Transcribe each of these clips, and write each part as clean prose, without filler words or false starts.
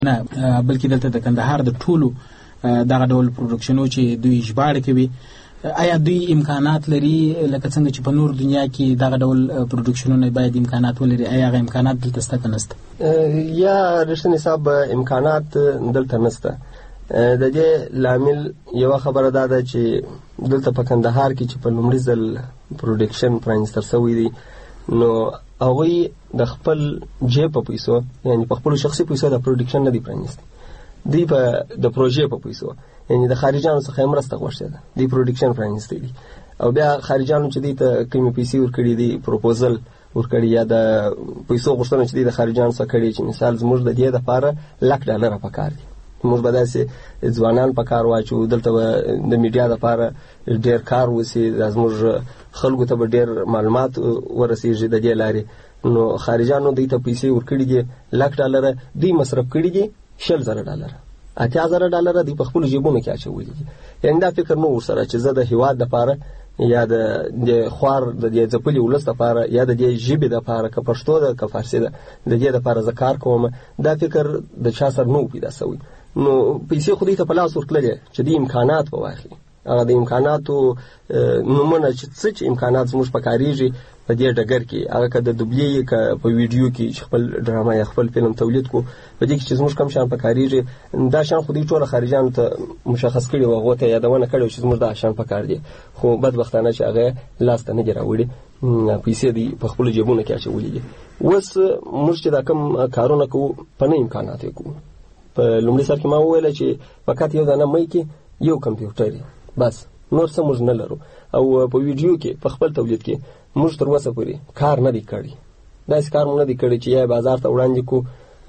نه بلکې دلته د کندهار د ټولو دغه ډول پروډکشنو چې دوی ژباړه کوي، آیا دوی امکانات لري لکه څنګه چې په نور دنیا کې دغه ډول پروډکشنونه باید امکانات ولري؟ آیا هغه امکانات دلته شته که نشته؟ یا رښتینی صاحب امکانات دلته نشته. د دې لامل یوه خبره دا ده چې دلته په کندهار کې چې په لومړي ځل پروډکشن پرانیستل شوی دی، نو هغوی د خپل جیب په پیسو، یعنی په خپلو شخصي پیسو د پروډکشن نه دی پرانیستی، دوی په د پروژې په پیسو، یعنی د خارجانو څخه یې مرسته غوښتې ده، دوی پروډکشن پرانیستی دي. او بیا خارجانو چې دوی ته کومې پیسې ورکړي دي، پروپوزل ورکړي یا د پیسو غوښتنه چې دوی د خارجانو څخه کړي، چې مثال زموږ د دې دپاره $1,00,000 پکار دي، موږ به داسې ځوانان په کار واچو، دلته به د میډیا دپاره ډېر کار وسي، دا زموږ خلکو ته به ډېر معلومات ورسېږي د دې لارې. نو خارجانو دوی ته پیسې ورکړي دي $1,00,000، دوی مصرف کړي دي $10,000، $80,000 دوی په خپلو جیبونو کې اچولي دي. یعنې دا فکر نه ورسره چې زه د هېواد دپاره یا د خوار د دې ځپلي ولس دپاره یا د دې ژبې دپاره، که پښتو ده که فارسي ده، د دې دپاره زه کار کوم، دا فکر د چا سره نه و پیدا شوی. نو پیسې خو دوی ته په لاس ورتللې چې دوی امکانات به واخلي، هغه د امکاناتو نومونه چې څه چې امکانات زموږ په کارېږي په دې ډګر کې، هغه که د دوبلې که په ویډیو کې چې خپل ډرامه یا خپل فلم تولید کو، په دې کې چې زموږ کم شیان په کارېږي، دا شیان خو دوی ټوله خارجانو ته مشخص کړي وو، هغو ته یادونه کړې وه چې زموږ دا شیان په کار دي، خو بدبختانه چې هغه لاس ته نه دي راوړي، پیسې دوی په خپلو جیبونو کې اچولي دي. اوس موږ چې دا کم کارونه کوو په نه امکانات یې کوو. په لومړي سر کې ما وویله چې فقط یو دانه مۍ کې یو کمپیوټر بس، نور څه موږ نه لرو، او په ویډیو کې په خپل تولید کې موږ تر اوسه پورې کار نه دی کړی. داسې کار موږ نه دی کړی چې یا بازار ته وړاندې کو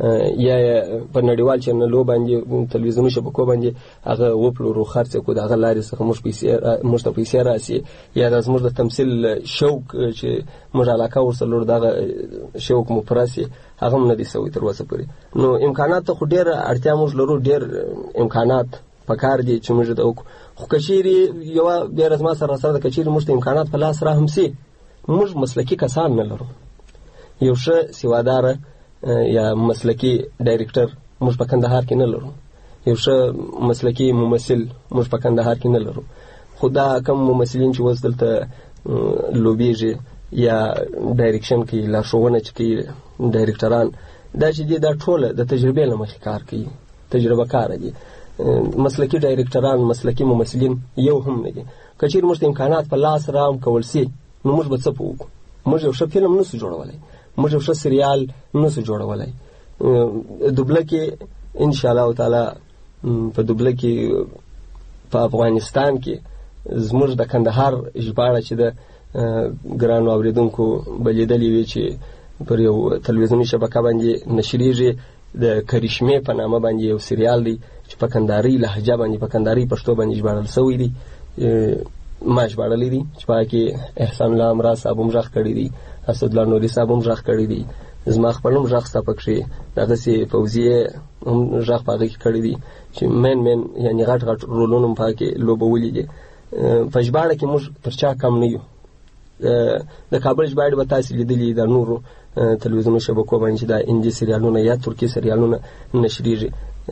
یا په نړیوال چینلو باندې تلویزیوني شبکو باندې هغه وپلورو، خرڅ کړو، د هغه لارې څخه موږ ته پیسې راسي، یا د زموږ د تمثیل شوق چې موږ علاقه ورسره لرو دغه شوق مو پوره سي، هغه هم نه دی شوی تر اوسه پورې. نو امکانات ته خو ډېره اړتیا موږ لرو، ډېر امکانات پکار دي چې موږ دا وکړو. خو که چیرې یوه بیا زما سره د که چیرې موږ ته امکانات په لاس را هم سي، موږ مسلکي کسان نه لرو. یو ښه سیواداره یا مسلکي ډایرکټر موږ په کندهار کې نه لرو، یو ښه مسلکي ممثل موږ په کندهار کې نه لرو. خو دا کم ممثلین چې اوس دلته لوبیږي یا ډایرکشن کوي، لارښوونه چې کوي ډایرکټران، دا چې دي دا ټوله د تجربې له مخې کار کوي، تجربه کاره دي. مسلکي ډایرکټران، مسلکي ممثلین یو هم نه دي. که چیرې موږ ته امکانات په لاس را کول سي، نو موږ به څه په وکړو؟ موږ یو ښه فلم نسو جوړولی، موږ یو ښه سریال نسو جوړولی. دوبله کې انشاءالله تعالی په دوبله کې په افغانستان کې زموږ د کندهار ژباړه چې د ګرانو اوریدونکو به لیدلې وي چې پر یو تلویزیوني شبکه باندې نشریږي، د کرشمې په نامه باندې یو سریال دی چې په کندهاري لهجه باندې، په کندهاري پښتو باندې ژباړل شوی دی. ما ژباړلی دی چې په هغه کې احسان الله امراض صاحب هم غږ کړی دی، اسدالله نوري صاحب هم غږ کړی دی، زما خپل هم غږ شته پکښې، دغسې فوزیې هم غږ په هغه کې کړی دی چې مین یعنې غټ غټ رولونه هم په هغه کې لوبولي دي. په ژباړه کې موږ تر چا کم نه یو. د کابل ژباړې به تاسې لیدلي د نورو تلویزیوني شبکو باندې چې دا هندي سریالونه یا ترکي سریالونه نشریږي.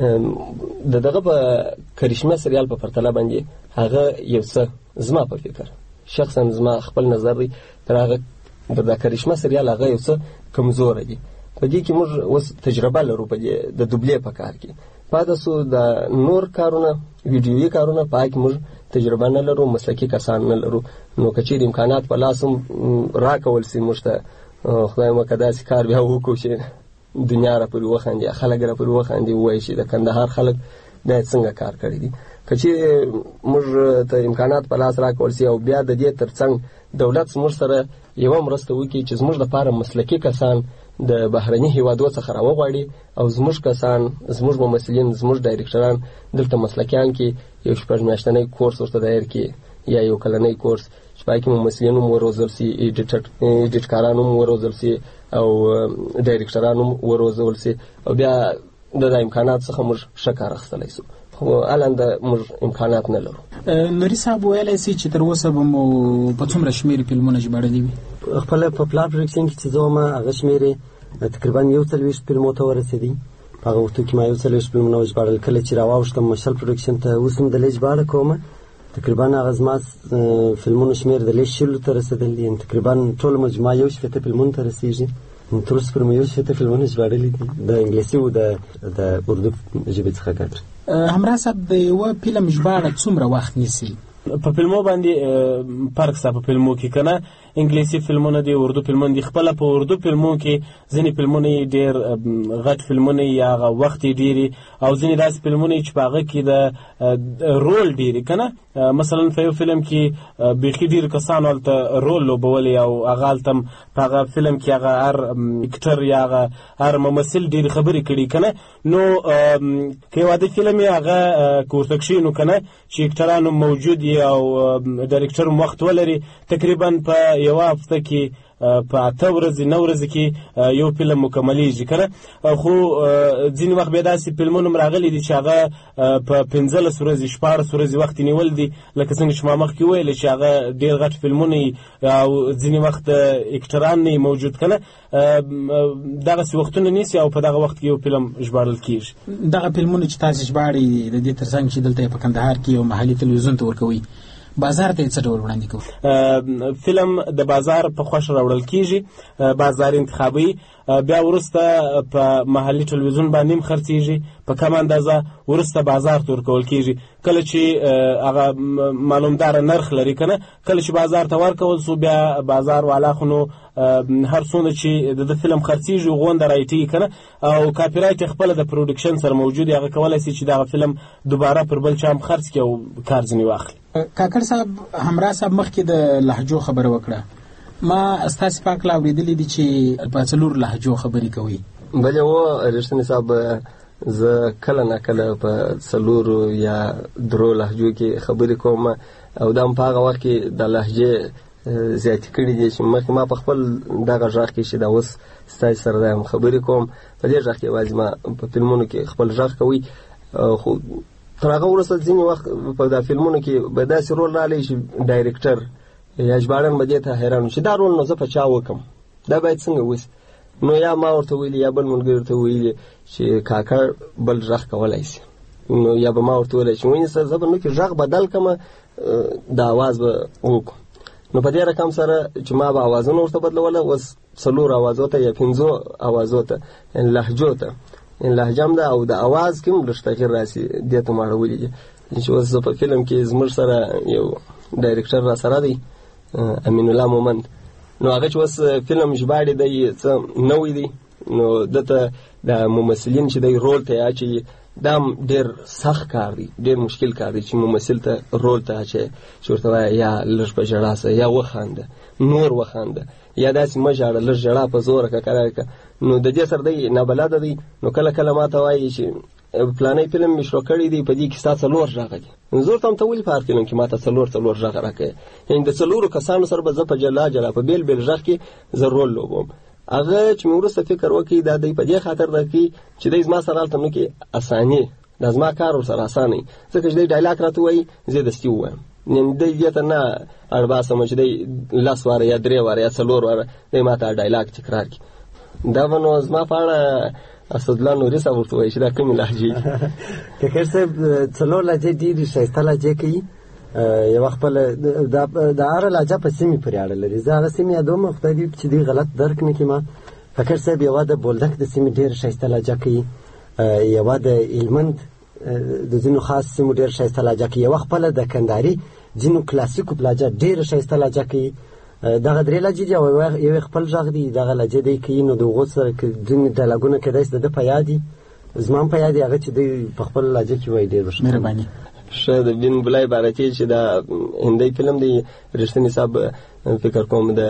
دغه په کرشمه سریال په پرتله باندې هغه یو څه زما په فکر شخصا زما خپل نظر دی، تر هغه د کرشمه سریال هغه یو څه کمزوره دی. په دې کې موږ اوس تجربه لرو په د دوبلې په کار کې، پاته سو د نور کارونه ویډیویي کارونه په هغه کې موږ تجربه نه لرو، مسلکي کسان نه لرو. نو که چیرې امکانات په لاس هم راکول سي موږ ته، خدای مکړه داسې کار بیا وکړو چې دنیا را پورې وخاندي، خلک را پورې وخاندي، ووایي چې د کندهار خلک دا څنګه کار کړی دي. که چیرې موږ ته امکانات په لاس راکول سي او بیا د دې تر څنګ دولت زموږ سره یوه مرسته وکړي چې زموږ لپاره مسلکي کسان د بهرني هیوادو څخه راوغواړي او زموږ کسان، زموږ ممثلین، زموږ ډایرکټران دلته مسلکیان کې یو 6 میاشتنی کورس ورته دایر کې یا یو کلنی کورس چې پای کې ممثلین هم وروزل سي، ایډیټکاران هم وروزل سي او ډایرکټران هم وروزل سي، او بیا د امکانات څخه موږ ښه کار اخیستلی سو. خو الان موږ امکانات نه لرو. نوري صاحب ویلی سي چې تر اوسه به مو په څومره شمېرې فلمونه ژباړلي وي؟ خپله په پلار پروډکشن کې چې زه وم هغه شمېرې تقریبا 41 فلمو ته ورسېدی. په هغه وختو کې ما 40 فلمونه وژباړل. کله چې راواوښتم مشل پروډکشن ته اوس هم دلې ژباړه کومه. تقریبا هغه زما فلمونو شمېر دلې 100 ته رسېدلی یم. تقریبا ټوله مجموعه 1 فلمونو ته رسېږي. تر اوسه پورې مې 1 فلمونه ژباړلي دي د انګلیسي او د اردو ژبې څخه ګډ. همراه صاحب د یوه فلم ژباړه څومره وخت نیسي؟ په فلمو باندې فرق ستا په فلمو کې که نه انګلیسي فلمونه دي اردو فلمونه دي. خپله په اردو فلمو کې ځینې فلمونه یې ډېر غټ فلمونه یې هغه وخت یې ډېري او ځینې داسې فلمونه چې په هغه کې د رول ډېري که نه. مثلا په یو فلم کې بیخي ډېر کسانو هلته رول لوبولی او هغه هلته په هغه فلم کې هغه هر اکټر یا هر ممثل ډېرې خبرې کړي که نه. نو که یو عادي فلم یې هغه که ورته کښېنو که نه چې اکټرانو موجود او ډایرکټر وخت ولري تقریبا په یوه هفته کې په 8 ورځې 9 ورځې کې یو فلم مکملیږي که نه. خو ځینې وخت بیا داسې فلمونه هم راغلي دي چې هغه په 15 ورځې 14 ورځې وخت یې نیول دي لکه څنګه چې ما مخکې وویل چې هغه ډېر غټ فلمونه او ځینې وخت اکټران نه موجود که نه دغسې وختونه نیسي او په دغه وخت کې یو فلم ژباړل کېږي. دغه فلمونه چې تاسې ژباړئ د دې تر څنګ چې دلته په کندهار کې یو محلي تلویزیون ته ورکوئ بازار ته څه ډول وړاندې کوو؟ فلم د بازار په خوښه راوړل کېږي، بازار انتخابوي، بیا وروسته په محلي تلویزیون باندې هم خرڅېږي په کم اندازه، وروسته بازار ته ورکول کېږي. کله چې هغه معلومداره نرخ لري که نه کله چې بازار ته ورکول سو بیا بازار والا خو نو هر څومره چې د فلم خرڅېږي غونډه رایټېږي که نه او کاپي رایټ یې خپله د پروډکشن سره موجود هغه کولی سي چې دغه فلم دوباره پر بل چا هم خرڅ کړي او کار ځینې واخلي. کاکړ صاحب همراه صاحب مخکې د لهجو خبره وکړه، ما ستاسې په هکله اورېدلي دي چې په 4 لهجو خبرې کوي. بلې و رښتینې صاحب زه کله نه کله په 4 یا 3 لهجو کې خبرې کوم او دا هم په هغه وخت کې د لهجې زیاتې کړي دي چې مخکې ما په خپل دغه غږ کې چې دا اوس ستاسې سره دا هم خبرې کوم په دې غږ کې یوازې ما په فلمونو کې خپل غږ کوي. خو تر هغه وروسته ځینې وخت په دا فلمونو کې به داسې رول راغلی چې ډایرکټر یا ژباړن به دې ته حیران چې دا رول نو زه په چا وکړم، دا باید څنګه وسي. نو یا ما ورته ویلي یا بل ملګري ورته ویلي چې کاکړ بل غږ کولی شي، نو یا به ما ورته ویلی چې ونې سر زه به نو کې غږ بدل کړم د اواز به وکړو. نو په دې رقم سره چې ما به اوازونه ورته بدلوله اوس 4 اوازو ته یا 5 اوازو ته لهجو ته لهجه هم ده او د اواز کې هم لږ تغیر راسي دې ته ما اړولي دي چې اوس زه په فلم کې زموږ سره یو ډایرکټر را سره دی امین الله مومند، نو هغه چې اوس فلم ژباړي دی څه نوی دی نو دته د ممثلین چې دی رول ته اچي دا ډېر سخت کار دی، ډېر مشکل کار دی چې ممثل ته رول ته اچي چې ورته وایي یا لږ په ژړا سه یا وخانده نور وخانده یا داسې مه ژاړه لږ ژړا په زوره که کراره که. نو د دې سره دی نابلده دی، نو کله کله ما ته وایي چې پلانی فلم مې شروع کړی دی په دې کې ستا 4 غږه دي. زه ورته هم ته ولې په هر فلم کې ما ته 4 غږه راکوې، یعنې د 4 کسانو سره به زه په جلا جلا په بیل بیل غږ کې زه رول لوبوم. هغه چې مې وروسته فکر وکړي دا دی په دې خاطر ده چې دی زما سره هلته نو کې اساني دا زما کار ورسره اسانه وي، ځکه چې دی ډایلاګ راته وایي زه دستي ووایم، یعنې دی دې ته نه اړباسم چې دی 10 واره یا 3 واره یا 4 واره دی ما ته ډایلاګ تکرار کړي. دا به نو زما په اړه اسدالله نوري صاحب ورته وایي چې دا کومې لهجې دي. کاکړ صاحب 4 لهجې ډېرې ښایسته لهجې کوي، یوه خپله د هره لهجه په سیمې پورې اړه لري. زه هغه سیمې یادوم خدای دې چې دوی غلط درک نه کړي ما. کاکړ صاحب یوه د بولدک د سیمې ډېره ښایسته لهجه کوي، یوه د هلمند د ځینو خاص سیمو ډېره ښایسته لهجه کوي، یوه خپله د کندهاري ځینو کلاسیکو په لهجه ډېره ښایسته لهجه کوي. دغه 3 لهجې دي او یو خپل غږ دی دغه لهجه دی کوي. نو د هغو سره ځینې ډایلاګونه کیدای شي د ده په یاد دي، زما هم په یاد دي هغه چې دوی په خپل لهجه کې وایي. ډېر مهرباني. ښه د بین بلای بارتي چې دا هندي فلم دی رښتینې صاحب فکر کوم د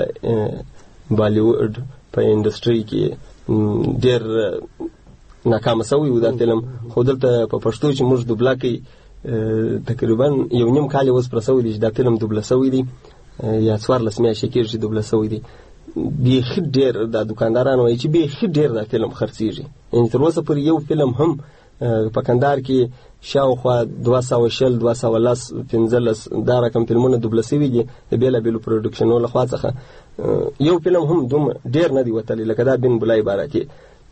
بالیوډ په انډسټري کې ډېر ناکامه سوی و دا فلم، خو دلته په پښتو چې موږ دوبله کوي تقریبا 1.5 کال اوس پوره سوی دی چې دا فلم دوبله سوی دی یا 14 میاشتې کېږي چې دوبله سوی دی. بیخي ډېر دا دکانداران وایي چې بیخي ډېر دا فلم خرڅېږي، یعنې تر اوسه پورې یو فلم هم په کندهار کې شاوخوا 210 210 15 دا رقم فلمونه دوبله سوي دي د بېلابېلو پروډکشنونو لخوا څخه. یو فلم هم دومره ډېر نه دی وتلی لکه دا بین بلای عبارتي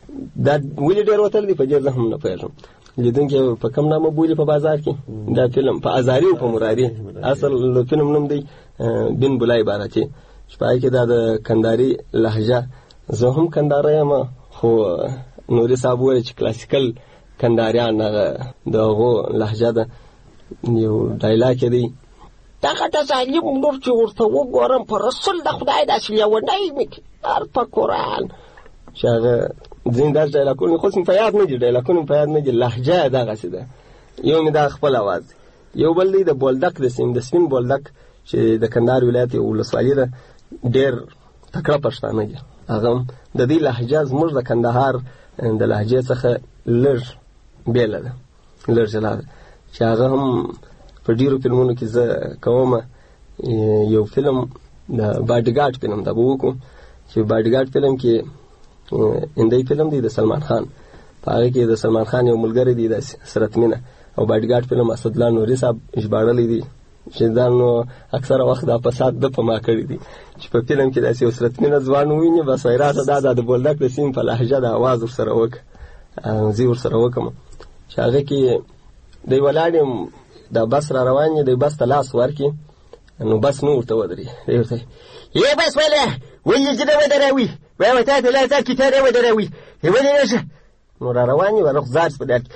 دا ولې ډېر وتل دي په دې زه هم نه پوهېږم. لیدونکي په کوم نامه بولي په بازار کې دا فلم په ازاري او په مراري. اصل فلم نوم دی بن بلای عبارتي چې په هغې کې دا د کندهاري لهجه، زه هم کندهاری یم خو نوري صاحب وویل چې کلاسیکل کندهاریان هغه د هغو لهجه ده. یو ډایلاګ یې دی دغه د ظالم لور چې ورته وګورم په رسول د خدای داسې لیونی مې کړي په قرآن چې هغه ځینې داسې ډایلاګونه خو په یاد نه دي، ډایلاګونه په یاد نه دي، لهجه یې دغسې ده. یو مې دا خپل اواز دی. یو بل دی د بولدک د سیم د سپین بولدک چې د کندهار ولایت یو ولسوالي ده، ډېر تکړه پښتانه دي. هغه د دې لهجه زموږ د کندهار د لهجې څخه لږ بېله ده، لږ جلا ده، چې هغه هم په ډېرو فلمونو کې زه کومه. یو فلم د باډیګارډ فلم دا به وکړو چې باډیګارډ فلم کې هندی فلم دی د سلمان خان، په هغې کې د سلمان خان یو ملګری دی د سرت مینه، او باډیګارډ فلم اسدالله نوري صاحب ژباړلی دی چې دا نو اکثره وخت دا فساد ده په ما کړی دی چې په فلم کې داسې یو سرت مینه ځوان وویني بس وایي راته دا د بولدک د سیمې په لهجه د اواز ورسره وکړه، زه یې ورسره وکړم چې هغې کې دی ولاړ یم دا بس را روان یې دی بس ته لاس ورکړي نو بس نه ورته ودرېږي، دی ورته یې بس ولې زه نه ودروي وایي تا ته لا ځکې ته نه ودروي ولې نشه نو را روان یې ورخ زاړ په در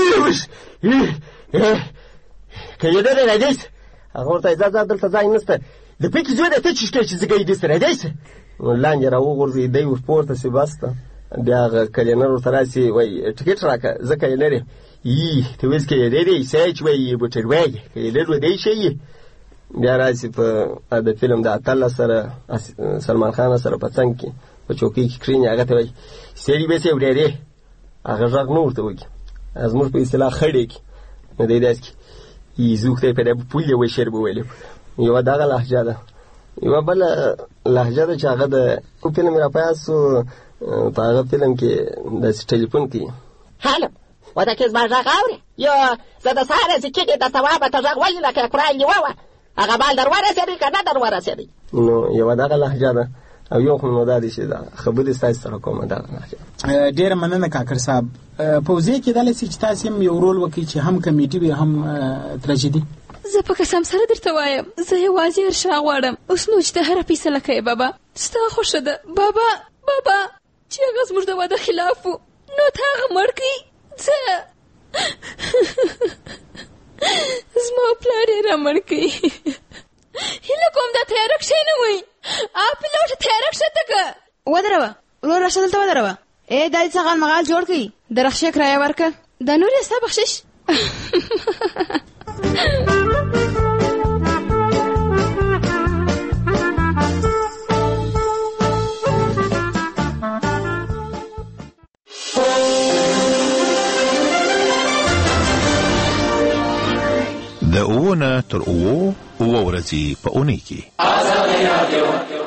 که یې نه راځئ هغه ورته ځه دلته ځای نشته د پکې ځو دی ته چې شته چې زه ګیدې سره راځئ نو لاندې را وغورځي دی ور پورته سي بس ته بیا هغه کلینر ورته راسي وایي ټکټ راکړه زه کلینر یم ته اوس کلینر یې سایچ وایي موټروی کلینر ودی شي بیا راسي په د فلم د اتله سره سلمان خان سره په څنګ کې په چوکۍ کې کښېني هغه ته وایي سړي به سې ورېرې هغه غږ نه ورته وکړي زموږ په اصطلاح خړې کې نو دی داسې کې زوخته په دې پولې وشر به ویل یو دغه لهجه ده. یو بل لهجه ده چې هغه د فلم را پاسو په هغه فلم کې د ټلیفون کې هالو ودا کې زما غږ اوري یا زه د سهار چې کې د ثواب ته غږ وایي لکه قرآن نیوه هغه بال در ورسېدی که نه در ورسېدی نو یو دغه لهجه ده. او یو خو نو دا دی چې دا خبرې ستاسو سره کومه دغه لهجه. ډېره مننه کاکړ صاحب. پوځي کېدلی سي چې تاسې هم یو رول وکړئ چې هم کمیټي وي هم تراژیدي. زه په قسم سره درته وایم زه یوازې هرشا غواړم اوس نو چې د هره فیصله کوې بابا ستا خوښه ده بابا چې هغه زموږ د واده خلاف و نو ته هغه مړ کړي ځه زما پلار یې را مړ کړي هیله کوم دا تیاره کښېنوئ پیلوټه تیاره کښته که ودروه ورور راشه دلته ودروه دا دې څه غالمغال جوړ کړي د رخشې کرایه ورکړه دا نور یې ستا بخشش د اوونه تر اوو ورځې په اونۍ کې